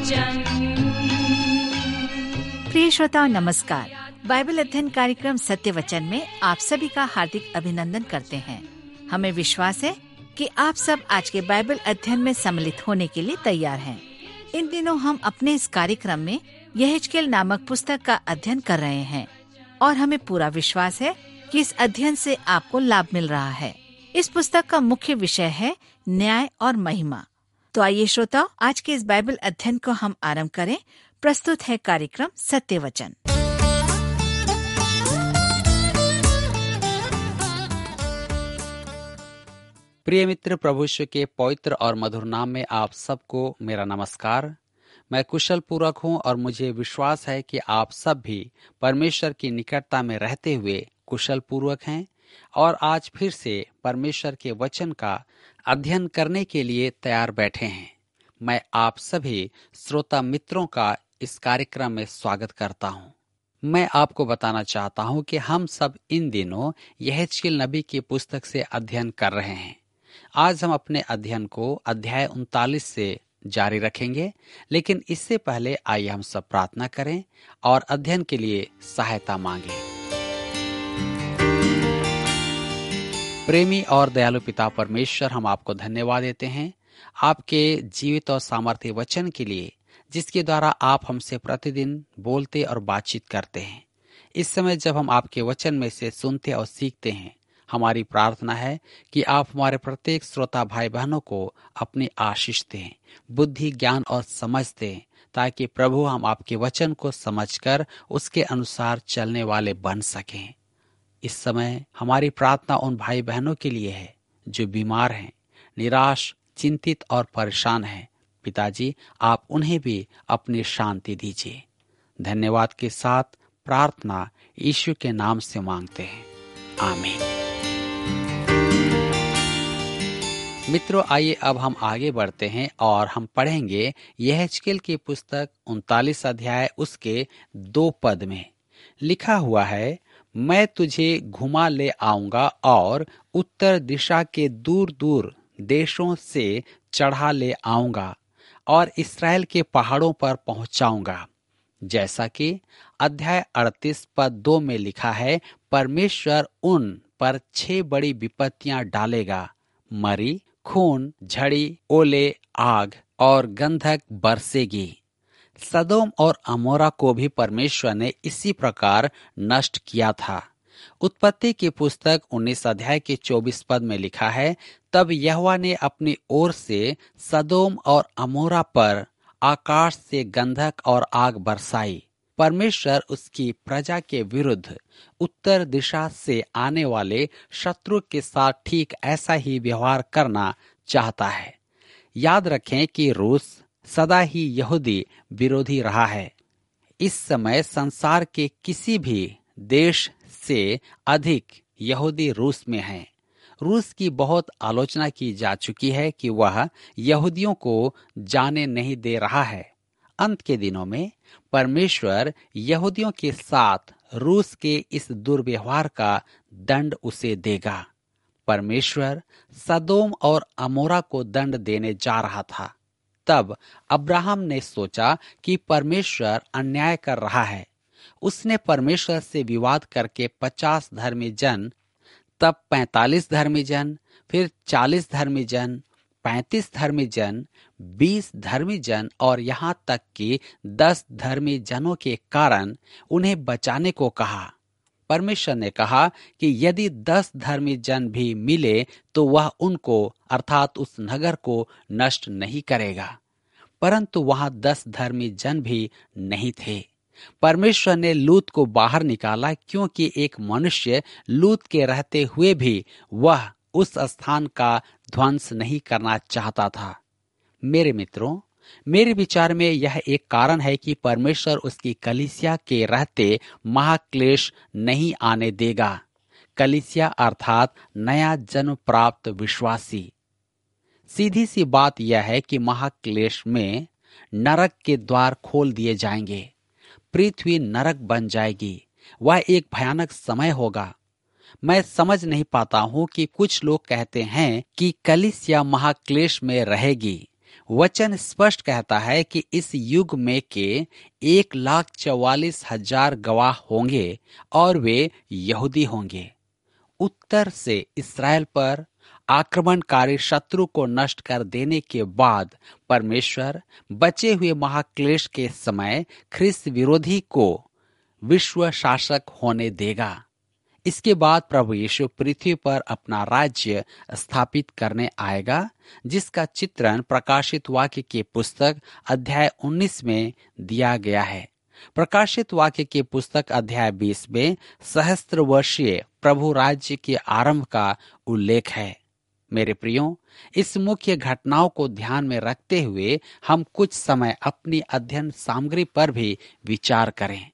वचन। प्रिय श्रोताओ नमस्कार। बाइबल अध्ययन कार्यक्रम सत्य वचन में आप सभी का हार्दिक अभिनंदन करते हैं। हमें विश्वास है कि आप सब आज के बाइबल अध्ययन में सम्मिलित होने के लिए तैयार हैं। इन दिनों हम अपने इस कार्यक्रम में यहेजकेल नामक पुस्तक का अध्ययन कर रहे हैं और हमें पूरा विश्वास है कि इस अध्ययन से आपको लाभ मिल रहा है। इस पुस्तक का मुख्य विषय है न्याय और महिमा। तो आइए श्रोताओ, आज के इस बाइबल अध्ययन को हम आरंभ करें। प्रस्तुत है कार्यक्रम सत्य वचन। प्रिय मित्र, प्रभु यीशु के पवित्र और मधुर नाम में आप सबको मेरा नमस्कार। मैं कुशल पूर्वक हूँ और मुझे विश्वास है कि आप सब भी परमेश्वर की निकटता में रहते हुए कुशल पूर्वक हैं और आज फिर से परमेश्वर के वचन का अध्ययन करने के लिए तैयार बैठे हैं। मैं आप सभी श्रोता मित्रों का इस कार्यक्रम में स्वागत करता हूँ। मैं आपको बताना चाहता हूँ कि हम सब इन दिनों यहेजकेल नबी की पुस्तक से अध्ययन कर रहे हैं। आज हम अपने अध्ययन को अध्याय 39 से जारी रखेंगे, लेकिन इससे पहले आइए हम सब प्रार्थना करें और अध्ययन के लिए सहायता मांगें। प्रेमी और दयालु पिता परमेश्वर, हम आपको धन्यवाद देते हैं आपके जीवित और सामर्थ्य वचन के लिए, जिसके द्वारा आप हमसे प्रतिदिन बोलते और बातचीत करते हैं। इस समय जब हम आपके वचन में से सुनते और सीखते हैं, हमारी प्रार्थना है कि आप हमारे प्रत्येक श्रोता भाई बहनों को अपनी आशीष दें, बुद्धि, ज्ञान और समझ दें, ताकि प्रभु हम आपके वचन को समझकर उसके अनुसार चलने वाले बन सकें। इस समय हमारी प्रार्थना उन भाई बहनों के लिए है जो बीमार हैं, निराश, चिंतित और परेशान हैं। पिताजी, आप उन्हें भी अपनी शांति दीजिए। धन्यवाद के साथ प्रार्थना यीशु के नाम से मांगते हैं, आमीन। मित्रों, आइए अब हम आगे बढ़ते हैं और हम पढ़ेंगे यहेजकेल की पुस्तक 39 अध्याय उसके 2 पद में लिखा हुआ है, मैं तुझे घुमा ले आऊंगा और उत्तर दिशा के दूर दूर देशों से चढ़ा ले आऊंगा और इस्राएल के पहाड़ों पर पहुंचाऊंगा। जैसा कि अध्याय 38 पद 2 में लिखा है, परमेश्वर उन पर 6 बड़ी विपत्तियां डालेगा, मरी, खून, झड़ी, ओले, आग और गंधक बरसेगी। सदोम और अमोरा को भी परमेश्वर ने इसी प्रकार नष्ट किया था। उत्पत्ति की पुस्तक 19 अध्याय के 24 पद में लिखा है, तब यहोवा ने अपनी ओर से सदोम और अमोरा पर आकाश से गंधक और आग बरसाई। परमेश्वर उसकी प्रजा के विरुद्ध उत्तर दिशा से आने वाले शत्रु के साथ ठीक ऐसा ही व्यवहार करना चाहता है। याद रखें कि रूस सदा ही यहूदी विरोधी रहा है। इस समय संसार के किसी भी देश से अधिक यहूदी रूस में हैं। रूस की बहुत आलोचना की जा चुकी है कि वह यहूदियों को जाने नहीं दे रहा है। अंत के दिनों में परमेश्वर यहूदियों के साथ रूस के इस दुर्व्यवहार का दंड उसे देगा। परमेश्वर सदोम और अमोरा को दंड देने जा रहा था। तब अब्राहम ने सोचा कि परमेश्वर अन्याय कर रहा है। उसने परमेश्वर से विवाद करके 50 धर्मी जन, तब 45 धर्मी जन, फिर 40 धर्मी जन, 35 धर्मी जन, 20 धर्मी जन और यहाँ तक कि 10 धर्मी जनों के कारण उन्हें बचाने को कहा। परमेश्वर ने कहा कि यदि 10 धर्मी जन भी मिले तो वह उनको अर्थात उस नगर को नष्ट नहीं करेगा। परंतु वहां 10 धर्मी जन भी नहीं थे। परमेश्वर ने लूत को बाहर निकाला, क्योंकि एक मनुष्य लूत के रहते हुए भी वह उस स्थान का ध्वंस नहीं करना चाहता था। मेरे मित्रों, मेरे विचार में यह एक कारण है कि परमेश्वर उसकी कलीसिया के रहते महाक्लेश नहीं आने देगा। कलीसिया अर्थात नया जन्म प्राप्त विश्वासी। सीधी सी बात यह है कि महाक्लेश में नरक के द्वार खोल दिए जाएंगे। पृथ्वी नरक बन जाएगी। वह एक भयानक समय होगा। मैं समझ नहीं पाता हूं कि कुछ लोग कहते हैं कि कलीसिया महाक्लेश में रहेगी। वचन स्पष्ट कहता है कि इस युग में के 1,44,000 गवाह होंगे और वे यहूदी होंगे। उत्तर से इस्राएल पर आक्रमणकारी शत्रु को नष्ट कर देने के बाद परमेश्वर बचे हुए महाक्लेश के समय ख्रिस्त विरोधी को विश्व शासक होने देगा। इसके बाद प्रभु यीशु पृथ्वी पर अपना राज्य स्थापित करने आएगा, जिसका चित्रण प्रकाशित वाक्य की पुस्तक अध्याय 19 में दिया गया है। प्रकाशित वाक्य की पुस्तक अध्याय 20 में सहस्त्र वर्षीय प्रभु राज्य के आरंभ का उल्लेख है। मेरे प्रियो, इस मुख्य घटनाओं को ध्यान में रखते हुए हम कुछ समय अपनी अध्ययन सामग्री पर भी विचार करें।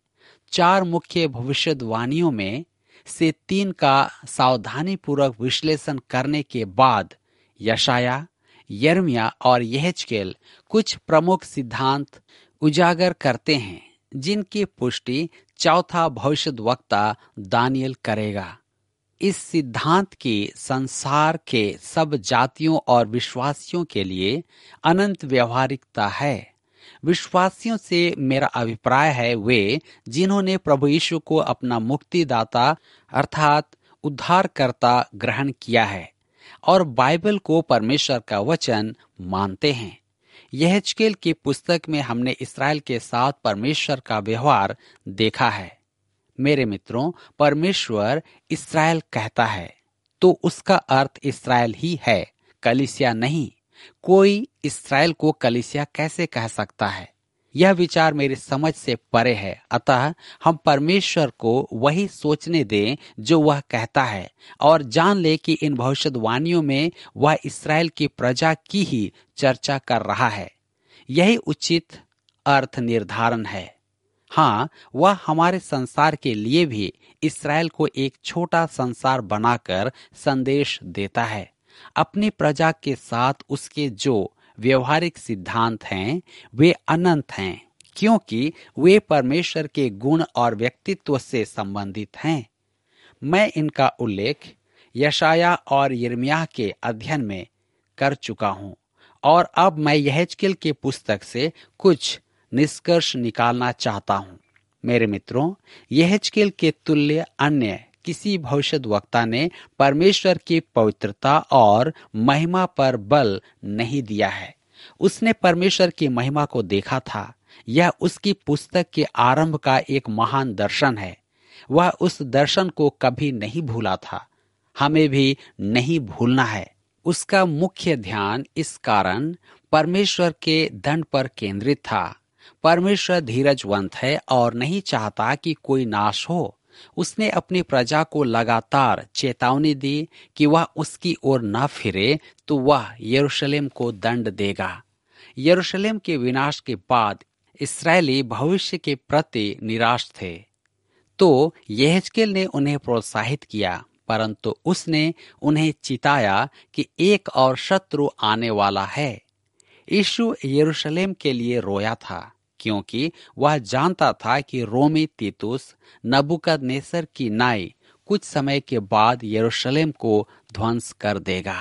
4 मुख्य भविष्यवाणियों में से 3 का सावधानी पूर्वक विश्लेषण करने के बाद यशाया, यिर्मयाह और यहेजकेल कुछ प्रमुख सिद्धांत उजागर करते हैं, जिनकी पुष्टि चौथा भविष्यद्वक्ता दानियल करेगा। इस सिद्धांत की संसार के सब जातियों और विश्वासियों के लिए अनंत व्यवहारिकता है। विश्वासियों से मेरा अभिप्राय है वे जिन्होंने प्रभु यीशु को अपना मुक्तिदाता अर्थात उद्धारकर्ता ग्रहण किया है और बाइबल को परमेश्वर का वचन मानते हैं। यहेजकेल की पुस्तक में हमने इस्राएल के साथ परमेश्वर का व्यवहार देखा है। मेरे मित्रों, परमेश्वर इस्राएल कहता है तो उसका अर्थ इस्राएल ही है, कलीसिया नहीं। कोई इस्राएल को कलीसिया कैसे कह सकता है? यह विचार मेरी समझ से परे है। अतः हम परमेश्वर को वही सोचने दें जो वह कहता है और जान ले कि इन भविष्यवाणियों में वह इस्राएल की प्रजा की ही चर्चा कर रहा है। यही उचित अर्थ निर्धारण है। हाँ, वह हमारे संसार के लिए भी इस्राएल को एक छोटा संसार बनाकर संदेश देता है। अपनी प्रजा के साथ उसके जो व्यवहारिक सिद्धांत हैं वे अनंत हैं, क्योंकि वे परमेश्वर के गुण और व्यक्तित्व से संबंधित हैं। मैं इनका उल्लेख यशाया और यिर्मयाह के अध्ययन में कर चुका हूं और अब मैं यहेजकेल की पुस्तक से कुछ निष्कर्ष निकालना चाहता हूं। मेरे मित्रों, यहेजकेल के तुल्य अन्य किसी भविष्यद्वक्ता ने परमेश्वर की पवित्रता और महिमा पर बल नहीं दिया है। उसने परमेश्वर की महिमा को देखा था। यह उसकी पुस्तक के आरंभ का एक महान दर्शन है। वह उस दर्शन को कभी नहीं भूला था। हमें भी नहीं भूलना है। उसका मुख्य ध्यान इस कारण परमेश्वर के दंड पर केंद्रित था। परमेश्वर धीरजवंत है और नहीं चाहता कि कोई नाश हो। उसने अपनी प्रजा को लगातार चेतावनी दी कि वह उसकी ओर न फिरे तो वह यरूशलेम को दंड देगा। यरूशलेम के विनाश के बाद इस्राएली भविष्य के प्रति निराश थे, तो यहेजकेल ने उन्हें प्रोत्साहित किया, परंतु उसने उन्हें चिताया कि एक और शत्रु आने वाला है। यीशु यरूशलेम के लिए रोया था, क्योंकि वह जानता था कि रोमी तीतुस नबूकदनेस्सर की नाई कुछ समय के बाद यरूशलेम को ध्वंस कर देगा।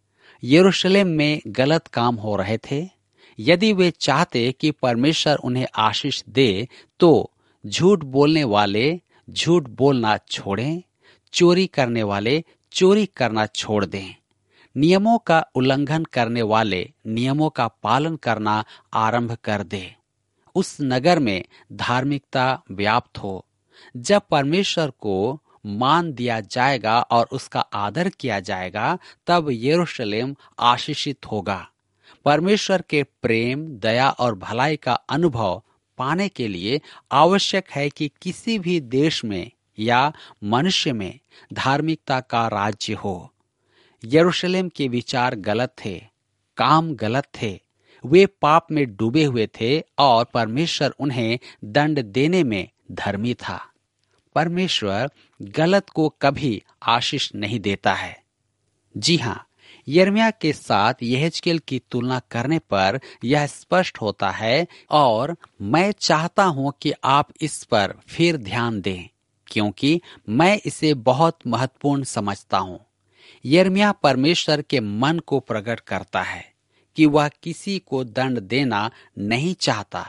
यरूशलेम में गलत काम हो रहे थे। यदि वे चाहते कि परमेश्वर उन्हें आशीष दे तो झूठ बोलने वाले झूठ बोलना छोड़ें, चोरी करने वाले चोरी करना छोड़ दें, नियमों का उल्लंघन करने वाले नियमों का पालन करना आरंभ कर दें। उस नगर में धार्मिकता व्याप्त हो। जब परमेश्वर को मान दिया जाएगा और उसका आदर किया जाएगा, तब यरूशलेम आशीषित होगा। परमेश्वर के प्रेम, दया और भलाई का अनुभव पाने के लिए आवश्यक है कि किसी भी देश में या मनुष्य में धार्मिकता का राज्य हो। यरूशलेम के विचार गलत थे, काम गलत थे। वे पाप में डूबे हुए थे और परमेश्वर उन्हें दंड देने में धर्मी था। परमेश्वर गलत को कभी आशीष नहीं देता है। जी हाँ, यिर्मयाह के साथ यहेजकेल की तुलना करने पर यह स्पष्ट होता है और मैं चाहता हूं कि आप इस पर फिर ध्यान दें, क्योंकि मैं इसे बहुत महत्वपूर्ण समझता हूं। यिर्मयाह परमेश्वर के मन को प्रकट करता है कि वह किसी को दंड देना नहीं चाहता।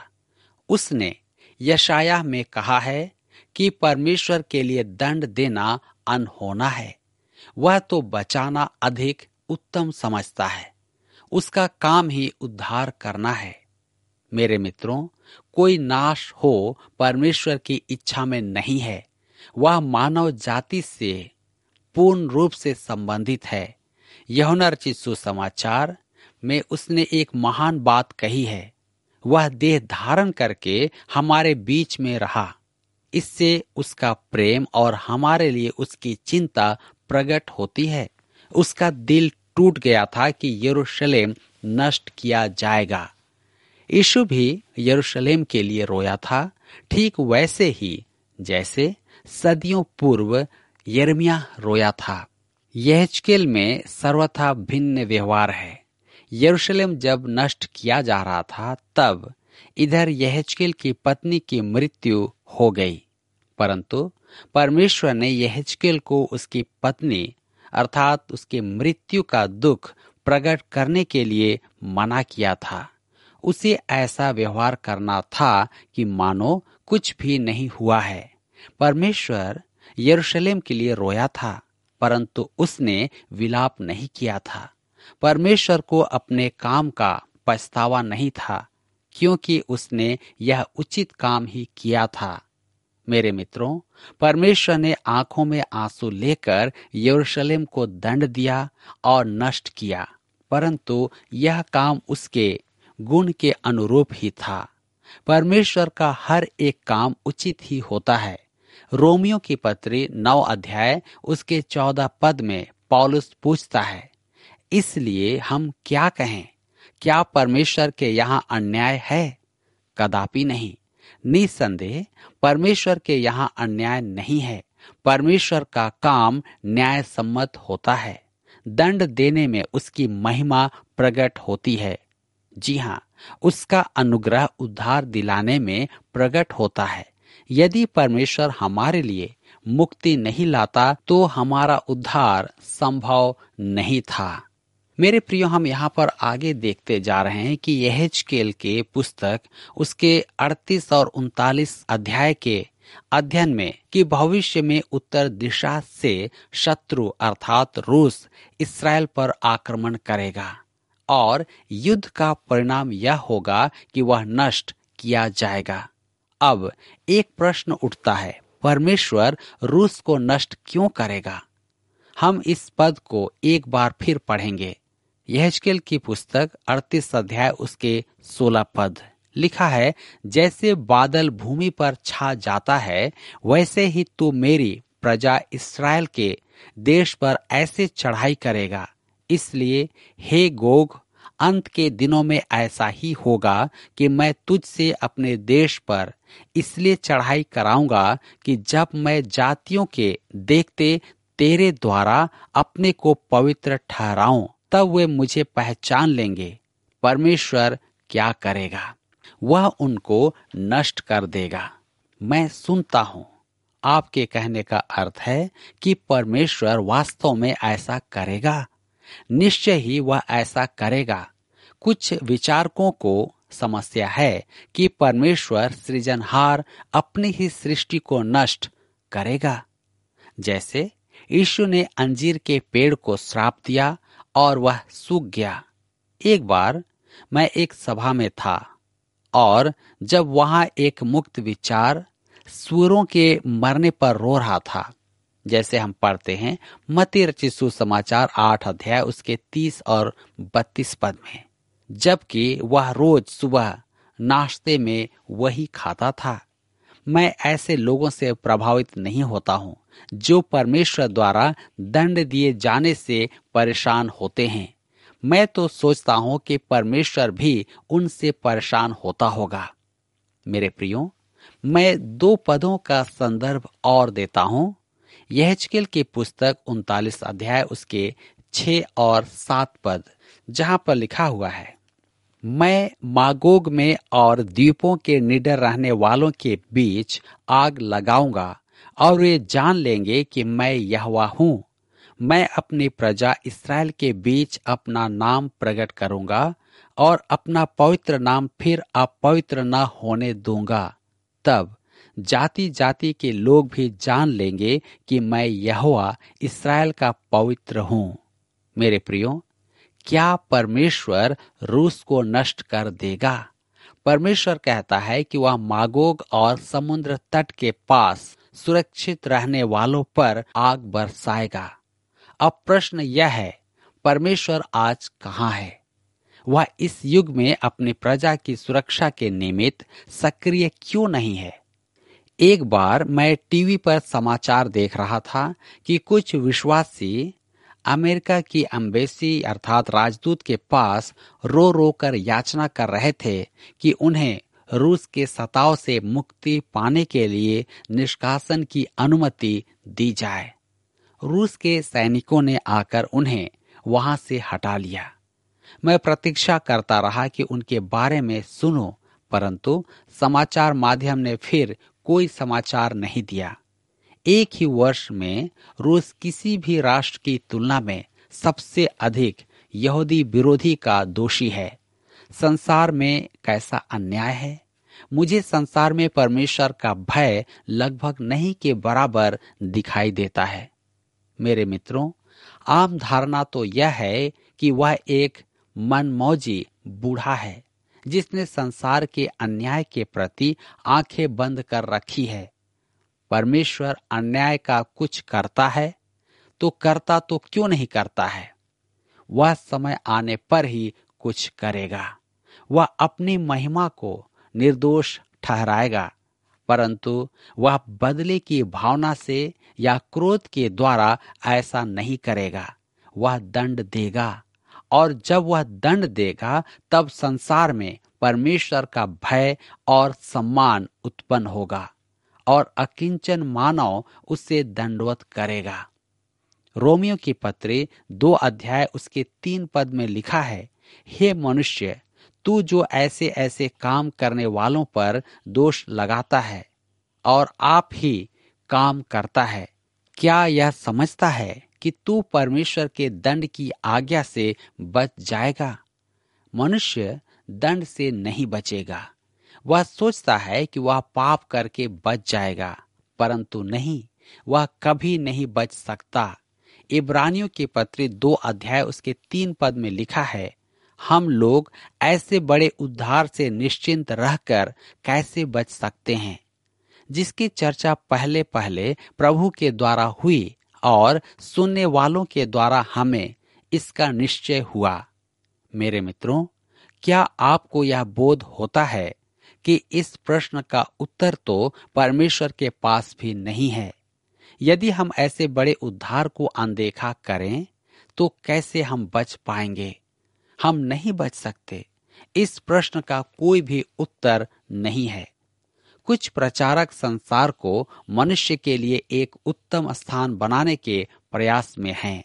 उसने यशायाह में कहा है कि परमेश्वर के लिए दंड देना अनहोना है। वह तो बचाना अधिक उत्तम समझता है। उसका काम ही उद्धार करना है। मेरे मित्रों, कोई नाश हो परमेश्वर की इच्छा में नहीं है। वह मानव जाति से पूर्ण रूप से संबंधित है। यूहन्ना रचित सुसमाचार में उसने एक महान बात कही है। वह देह धारण करके हमारे बीच में रहा। इससे उसका प्रेम और हमारे लिए उसकी चिंता प्रकट होती है। उसका दिल टूट गया था कि यरूशलेम नष्ट किया जाएगा। यीशु भी यरूशलेम के लिए रोया था, ठीक वैसे ही जैसे सदियों पूर्व यिर्मयाह रोया था। यहेजकेल में सर्वथा भिन्न व्यवहार है। यरूशलेम जब नष्ट किया जा रहा था, तब इधर यहेजकेल की पत्नी की मृत्यु हो गई, परंतु परमेश्वर ने यहेजकेल को उसकी पत्नी अर्थात उसकी मृत्यु का दुख प्रकट करने के लिए मना किया था। उसे ऐसा व्यवहार करना था कि मानो कुछ भी नहीं हुआ है। परमेश्वर यरूशलेम के लिए रोया था, परंतु उसने विलाप नहीं किया था। परमेश्वर को अपने काम का पछतावा नहीं था, क्योंकि उसने यह उचित काम ही किया था। मेरे मित्रों, परमेश्वर ने आंखों में आंसू लेकर यरूशलेम को दंड दिया और नष्ट किया, परंतु यह काम उसके गुण के अनुरूप ही था। परमेश्वर का हर एक काम उचित ही होता है। रोमियो की पत्री 9 अध्याय उसके 14 पद में पौलुस पूछता है, इसलिए हम क्या कहें? क्या परमेश्वर के यहाँ अन्याय है? कदापि नहीं। निसंदेह परमेश्वर के यहाँ अन्याय नहीं है। परमेश्वर का काम न्याय सम्मत होता है। दंड देने में उसकी महिमा प्रकट होती है। जी हाँ, उसका अनुग्रह उद्धार दिलाने में प्रकट होता है। यदि परमेश्वर हमारे लिए मुक्ति नहीं लाता तो हमारा उद्धार संभव नहीं था। मेरे प्रियो, हम यहाँ पर आगे देखते जा रहे हैं कि यहेजकेल के पुस्तक उसके 38 और 39 अध्याय के अध्ययन में कि भविष्य में उत्तर दिशा से शत्रु अर्थात रूस इस्राएल पर आक्रमण करेगा और युद्ध का परिणाम यह होगा कि वह नष्ट किया जाएगा। अब एक प्रश्न उठता है, परमेश्वर रूस को नष्ट क्यों करेगा? हम इस पद को एक बार फिर पढ़ेंगे। यहेजकेल की पुस्तक 38 अध्याय उसके 16 पद लिखा है, जैसे बादल भूमि पर छा जाता है, वैसे ही तू मेरी प्रजा इस्राएल के देश पर ऐसे चढ़ाई करेगा। इसलिए हे गोग, अंत के दिनों में ऐसा ही होगा कि मैं तुझसे अपने देश पर इसलिए चढ़ाई कराऊंगा कि जब मैं जातियों के देखते तेरे द्वारा अपने को पवित्र ठहराऊं, तब वे मुझे पहचान लेंगे। परमेश्वर क्या करेगा? वह उनको नष्ट कर देगा। मैं सुनता हूं। आपके कहने का अर्थ है कि परमेश्वर वास्तव में ऐसा करेगा। निश्चय ही वह ऐसा करेगा। कुछ विचारकों को समस्या है कि परमेश्वर सृजनहार अपनी ही सृष्टि को नष्ट करेगा। जैसे यीशु ने अंजीर के पेड़ को श्राप दिया और वह सूख गया। एक बार मैं एक सभा में था और जब वहां एक मुक्त विचार सूरों के मरने पर रो रहा था, जैसे हम पढ़ते हैं मत्ती रचित सुसमाचार 8 अध्याय उसके 30 और 32 पद में, जबकि वह रोज सुबह नाश्ते में वही खाता था। मैं ऐसे लोगों से प्रभावित नहीं होता हूं जो परमेश्वर द्वारा दंड दिए जाने से परेशान होते हैं। मैं तो सोचता हूं कि परमेश्वर भी उनसे परेशान होता होगा। मेरे प्रियो, मैं 2 पदों का संदर्भ और देता हूं। यहेजकेल की पुस्तक 39 अध्याय उसके 6 और 7 पद, जहां पर लिखा हुआ है, मैं मागोग में और द्वीपों के निडर रहने वालों के बीच आग लगाऊंगा और वे जान लेंगे कि मैं यहोवा हूं। मैं अपनी प्रजा इस्राएल के बीच अपना नाम प्रकट करूंगा और अपना पवित्र नाम फिर अपवित्र न होने दूंगा। तब जाति जाति के लोग भी जान लेंगे कि मैं यहोवा इस्राएल का पवित्र हूं। मेरे प्रियो, क्या परमेश्वर रूस को नष्ट कर देगा? परमेश्वर कहता है कि वह मागोग और समुद्र तट के पास सुरक्षित रहने वालों पर आग बरसाएगा। अब प्रश्न यह है, परमेश्वर आज कहाँ है? वह इस युग में अपनी प्रजा की सुरक्षा के निमित्त सक्रिय क्यों नहीं है? एक बार मैं टीवी पर समाचार देख रहा था कि कुछ विश्वासी अमेरिका की एम्बेसी अर्थात राजदूत के पास रो रो कर याचना कर रहे थे कि उन्हें रूस के सताव से मुक्ति पाने के लिए निष्कासन की अनुमति दी जाए। रूस के सैनिकों ने आकर उन्हें वहां से हटा लिया। मैं प्रतीक्षा करता रहा कि उनके बारे में सुनो, परंतु समाचार माध्यम ने फिर कोई समाचार नहीं दिया। एक ही वर्ष में रूस किसी भी राष्ट्र की तुलना में सबसे अधिक यहूदी विरोधी का दोषी है। संसार में कैसा अन्याय है! मुझे संसार में परमेश्वर का भय लगभग नहीं के बराबर दिखाई देता है। मेरे मित्रों, आम धारणा तो यह है कि वह एक मनमौजी बूढ़ा है जिसने संसार के अन्याय के प्रति आंखें बंद कर रखी है। परमेश्वर अन्याय का कुछ करता है तो क्यों नहीं करता है? वह समय आने पर ही कुछ करेगा। वह अपनी महिमा को निर्दोष ठहराएगा, परंतु वह बदले की भावना से या क्रोध के द्वारा ऐसा नहीं करेगा। वह दंड देगा, और जब वह दंड देगा तब संसार में परमेश्वर का भय और सम्मान उत्पन्न होगा और अकिंचन मानव उससे दंडवत करेगा। रोमियो की पत्री 2 अध्याय उसके 3 पद में लिखा है, हे मनुष्य, तू जो ऐसे ऐसे काम करने वालों पर दोष लगाता है और आप ही काम करता है, क्या यह समझता है कि तू परमेश्वर के दंड की आज्ञा से बच जाएगा? मनुष्य दंड से नहीं बचेगा। वह सोचता है कि वह पाप करके बच जाएगा, परंतु नहीं, वह कभी नहीं बच सकता। इब्रानियों की पत्री 2 अध्याय उसके 3 पद में लिखा है, हम लोग ऐसे बड़े उद्धार से निश्चिंत रहकर कैसे बच सकते हैं, जिसकी चर्चा पहले पहले प्रभु के द्वारा हुई और सुनने वालों के द्वारा हमें इसका निश्चय हुआ। मेरे मित्रों, क्या आपको यह बोध होता है कि इस प्रश्न का उत्तर तो परमेश्वर के पास भी नहीं है? यदि हम ऐसे बड़े उद्धार को अनदेखा करें तो कैसे हम बच पाएंगे? हम नहीं बच सकते। इस प्रश्न का कोई भी उत्तर नहीं है। कुछ प्रचारक संसार को मनुष्य के लिए एक उत्तम स्थान बनाने के प्रयास में हैं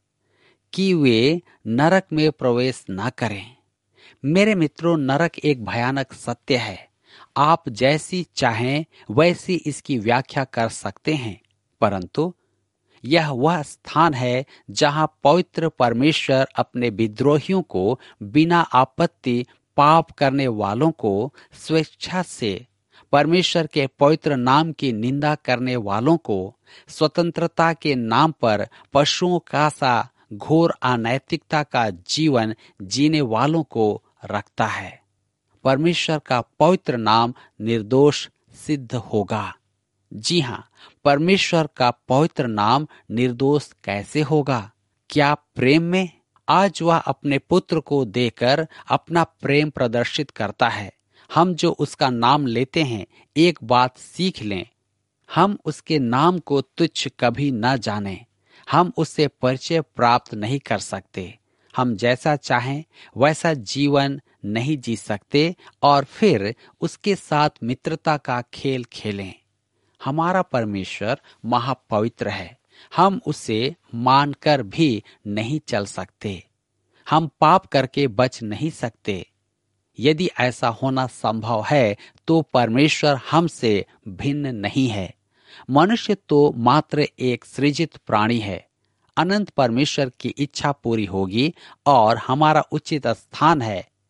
कि वे नरक में प्रवेश न करें। मेरे मित्रों, नरक एक भयानक सत्य है। आप जैसी चाहें वैसी इसकी व्याख्या कर सकते हैं, परंतु यह वह स्थान है जहां पवित्र परमेश्वर अपने विद्रोहियों को बिना आपत्ति पाप करने वालों को स्वेच्छा से परमेश्वर के पवित्र नाम की निंदा करने वालों को स्वतंत्रता के नाम पर पशुओं का सा घोर अनैतिकता का जीवन जीने वालों को रखता है। परमेश्वर का पवित्र नाम निर्दोष सिद्ध होगा। जी हाँ, परमेश्वर का पवित्र नाम निर्दोष कैसे होगा? क्या प्रेम में? आज वह अपने पुत्र को देकर अपना प्रेम प्रदर्शित करता है। हम जो उसका नाम लेते हैं, एक बात सीख लें, हम उसके नाम को तुच्छ कभी न जानें। हम उससे परिचय प्राप्त नहीं कर सकते। हम जैसा चाहें वैसा जीवन नहीं जी सकते और फिर उसके साथ मित्रता का खेल खेलें। हमारा परमेश्वर महापवित्र है। हम उसे मानकर भी नहीं चल सकते। हम पाप करके बच नहीं सकते। यदि ऐसा होना संभव है तो परमेश्वर हमसे भिन्न नहीं है। मनुष्य तो मात्र एक सृजित प्राणी है। अनंत परमेश्वर की इच्छा पूरी होगी और हमारा उचित स्थान है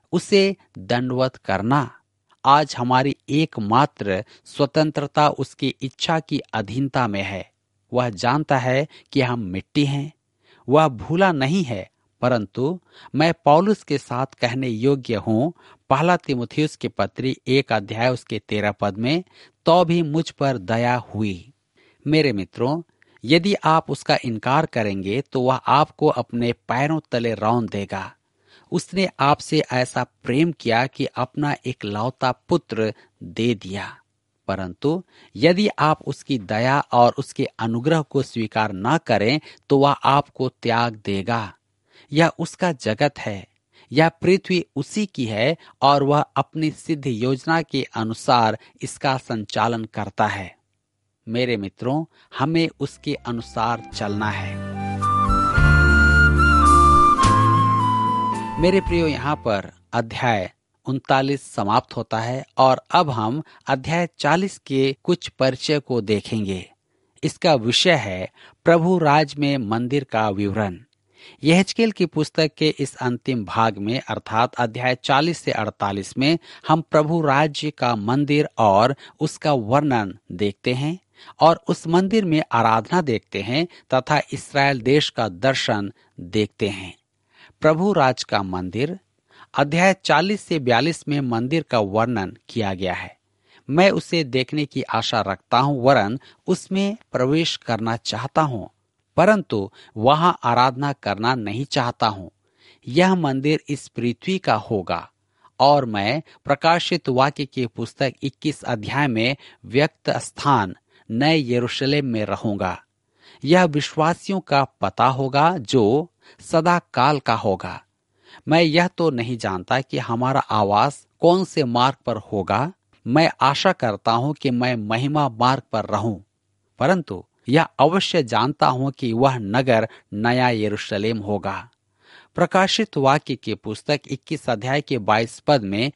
उसे दंडवत करना। आज हमारी एकमात्र स्वतंत्रता उसकी इच्छा की अधीनता में है। वह जानता है कि हम मिट्टी हैं। वह भूला नहीं है, परंतु मैं पौलुस के साथ कहने योग्य हूँ, पहला तीमुथियुस की पत्री 1 अध्याय उसके 13 पद में, तो भी मुझ पर दया हुई। मेरे मित्रों, यदि आप उसका इनकार करेंगे तो वह आपको अपने पैरों तले रौंद देगा। उसने आपसे ऐसा प्रेम किया कि अपना इकलौता पुत्र दे दिया। परंतु यदि आप उसकी दया और उसके अनुग्रह को स्वीकार न करें तो वह आपको त्याग देगा। यह उसका जगत है, यह पृथ्वी उसी की है और वह अपनी सिद्ध योजना के अनुसार इसका संचालन करता है। मेरे मित्रों, हमें उसके अनुसार चलना है। मेरे प्रियो, यहाँ पर अध्याय 39 समाप्त होता है और अब हम अध्याय 40 के कुछ परिचय को देखेंगे। इसका विषय है प्रभु राज में मंदिर का विवरण। यहेजकेल की पुस्तक के इस अंतिम भाग में अर्थात अध्याय 40 से 48 में हम प्रभु राज्य का मंदिर और उसका वर्णन देखते हैं और उस मंदिर में आराधना देखते हैं तथा इस्राएल देश का दर्शन देखते हैं। प्रभु राज का मंदिर अध्याय 40 से 42 में मंदिर का वर्णन किया गया है। मैं उसे देखने की आशा रखता हूं, वरन उसमें प्रवेश करना चाहता हूं, परंतु वहां आराधना करना नहीं चाहता हूं। यह मंदिर इस पृथ्वी का होगा और मैं प्रकाशित वाक्य की पुस्तक 21 अध्याय में व्यक्त स्थान नए यरूशलेम में रहूंगा। यह विश्वासियों का पता होगा जो सदा काल का होगा। मैं यह तो नहीं जानता कि हमारा आवास कौन से मार्ग पर होगा। मैं आशा करता हूं कि मैं महिमा मार्ग पर रहूं, परंतु यह अवश्य जानता हूं कि वह नगर नया यरूशलेम होगा। प्रकाशित वाक्य की पुस्तक 21 अध्याय के 22 पद में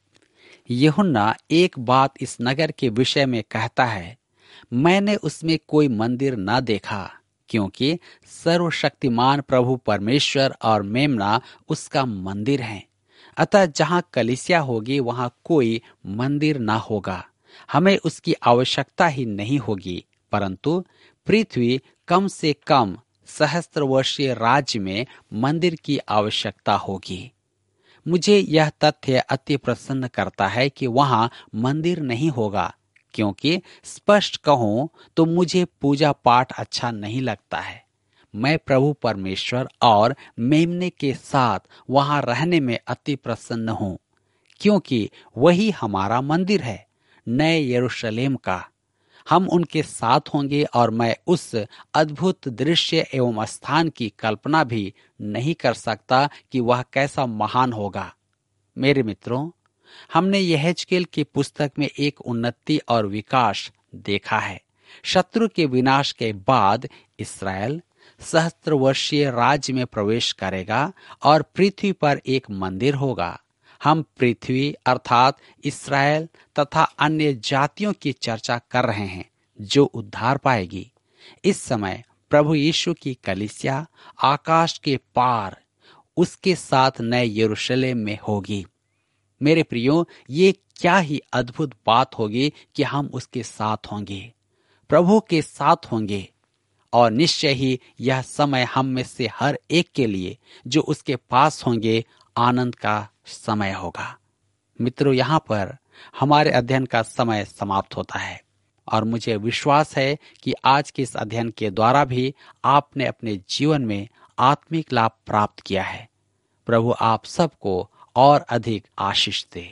यूहन्ना एक बात इस नगर के विषय में कहता है, मैंने उसमें कोई मंदिर न देखा, क्योंकि सर्वशक्तिमान प्रभु परमेश्वर और मेमना उसका मंदिर है। अतः जहां कलीसिया होगी वहां कोई मंदिर ना होगा। हमें उसकी आवश्यकता ही नहीं होगी, परंतु पृथ्वी कम से कम सहस्त्र वर्षीय राज्य में मंदिर की आवश्यकता होगी। मुझे यह तथ्य अति प्रसन्न करता है कि वहां मंदिर नहीं होगा, क्योंकि स्पष्ट कहूं तो मुझे पूजा पाठ अच्छा नहीं लगता है। मैं प्रभु परमेश्वर और मेमने के साथ वहां रहने में अति प्रसन्न हूं, क्योंकि वही हमारा मंदिर है, नए यरूशलेम का। हम उनके साथ होंगे और मैं उस अद्भुत दृश्य एवं स्थान की कल्पना भी नहीं कर सकता कि वह कैसा महान होगा। मेरे मित्रों, हमने यहेजकेल की पुस्तक में एक उन्नति और विकास देखा है। शत्रु के विनाश के बाद इस्राएल सहस्त्र वर्षीय राज्य में प्रवेश करेगा और पृथ्वी पर एक मंदिर होगा। हम पृथ्वी अर्थात इस्राएल तथा अन्य जातियों की चर्चा कर रहे हैं जो उद्धार पाएगी। इस समय प्रभु यीशु की कलीसिया आकाश के पार उसके साथ नए यरूशलेम में होगी। मेरे प्रियो, ये क्या ही अद्भुत बात होगी कि हम उसके साथ होंगे, प्रभु के साथ होंगे, और निश्चय ही यह समय हम में से हर एक के लिए जो उसके पास होंगे आनंद का समय होगा। मित्रों, यहाँ पर हमारे अध्ययन का समय समाप्त होता है और मुझे विश्वास है कि आज के इस अध्ययन के द्वारा भी आपने अपने जीवन में आत्मिक लाभ प्राप्त किया है। प्रभु आप सबको और अधिक आशीष दे।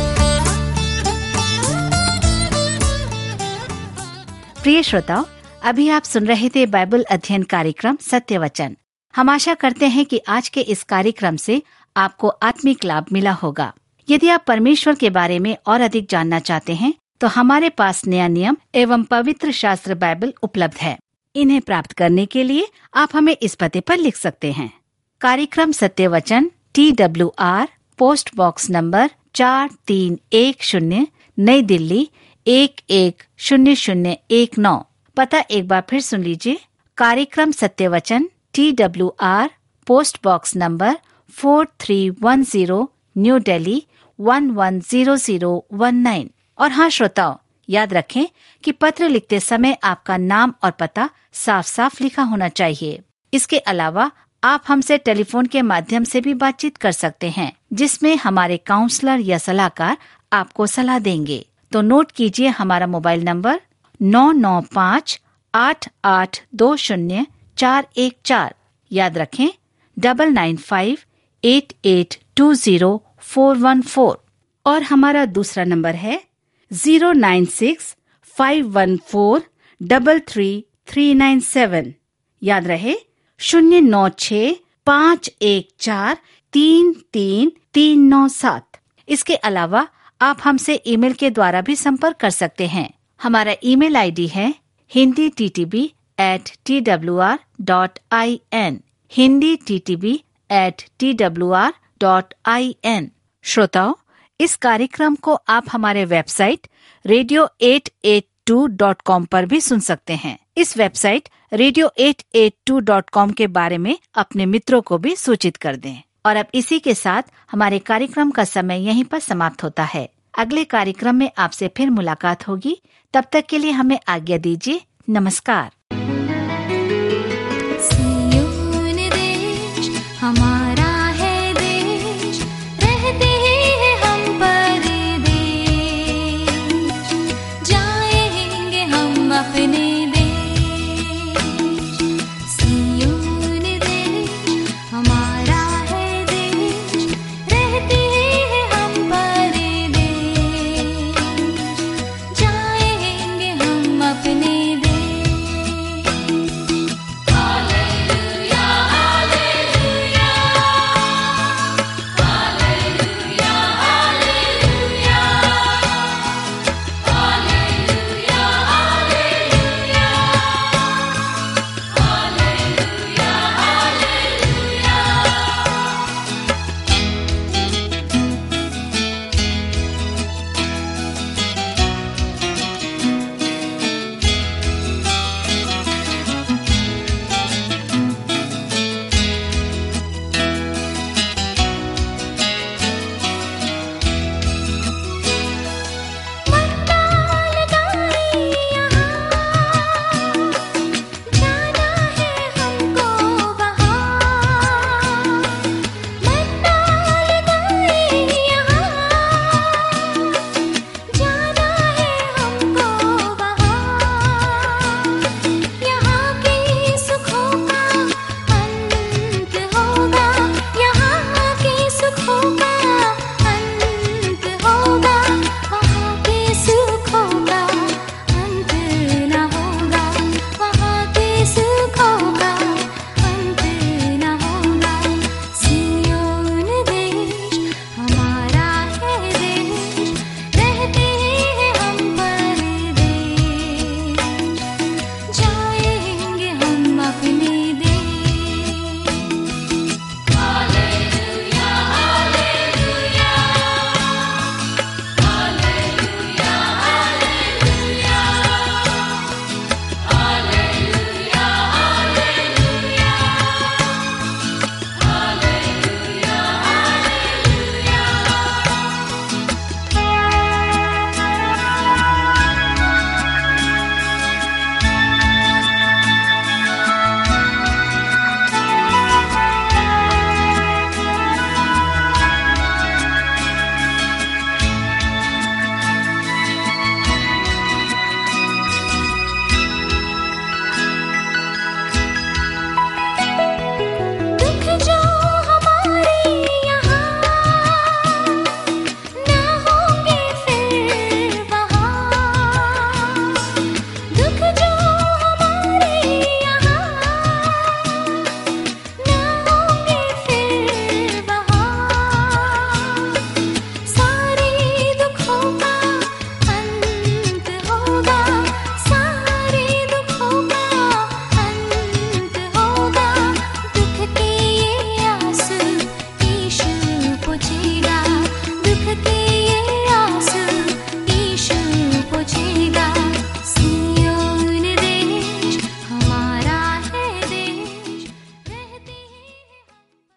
प्रिय श्रोताओ, अभी आप सुन रहे थे बाइबल अध्ययन कार्यक्रम सत्य वचन। हम आशा करते हैं कि आज के इस कार्यक्रम से आपको आत्मिक लाभ मिला होगा। यदि आप परमेश्वर के बारे में और अधिक जानना चाहते हैं तो हमारे पास नया नियम एवं पवित्र शास्त्र बाइबल उपलब्ध है। इन्हें प्राप्त करने के लिए आप हमें इस पते पर लिख सकते हैं। कार्यक्रम सत्य वचन, TWR, पोस्ट बॉक्स नंबर 4310, नई दिल्ली 110019। पता एक बार फिर सुन लीजिए। कार्यक्रम सत्य वचन, TWR, post box number 4310, new Delhi 110019। और हाँ श्रोताओ, याद रखें कि पत्र लिखते समय आपका नाम और पता साफ साफ लिखा होना चाहिए। इसके अलावा आप हमसे टेलीफोन के माध्यम से भी बातचीत कर सकते हैं, जिसमें हमारे काउंसलर या सलाहकार आपको सलाह देंगे। तो नोट कीजिए हमारा मोबाइल नंबर 9958820414। याद रखें 9958820414। और हमारा दूसरा नंबर है 09651433397। याद रहे 09651433397। इसके अलावा आप हमसे ईमेल के द्वारा भी संपर्क कर सकते हैं। हमारा ईमेल आईडी है hinditb@twr.in, hinditb@twr.in। श्रोताओ, इस कार्यक्रम को आप हमारे वेबसाइट radio882.com पर भी सुन सकते हैं। इस वेबसाइट radio882.com के बारे में अपने मित्रों को भी सूचित कर दें। और अब इसी के साथ हमारे कार्यक्रम का समय यहीं पर समाप्त होता है। अगले कार्यक्रम में आपसे फिर मुलाकात होगी। तब तक के लिए हमें आज्ञा दीजिए। नमस्कार।